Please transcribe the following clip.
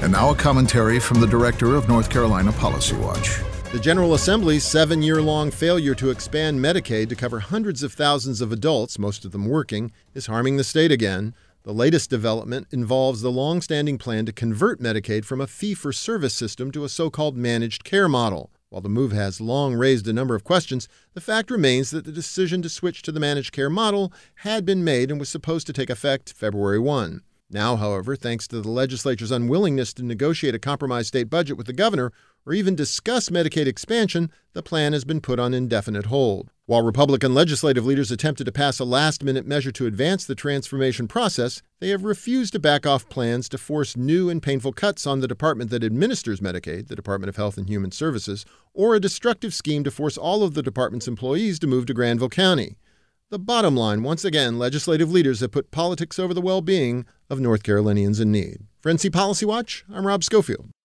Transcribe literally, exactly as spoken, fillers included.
And now a commentary from the director of North Carolina Policy Watch. The General Assembly's seven-year-long failure to expand Medicaid to cover hundreds of thousands of adults, most of them working, is harming the state again. The latest development involves the long-standing plan to convert Medicaid from a fee-for-service system to a so-called managed care model. While the move has long raised a number of questions, the fact remains that the decision to switch to the managed care model had been made and was supposed to take effect February first. Now, however, thanks to the legislature's unwillingness to negotiate a compromise state budget with the governor or even discuss Medicaid expansion, the plan has been put on indefinite hold. While Republican legislative leaders attempted to pass a last-minute measure to advance the transformation process, they have refused to back off plans to force new and painful cuts on the department that administers Medicaid, the Department of Health and Human Services, or a destructive scheme to force all of the department's employees to move to Granville County. The bottom line, once again, legislative leaders have put politics over the well-being of North Carolinians in need. For N C Policy Watch, I'm Rob Schofield.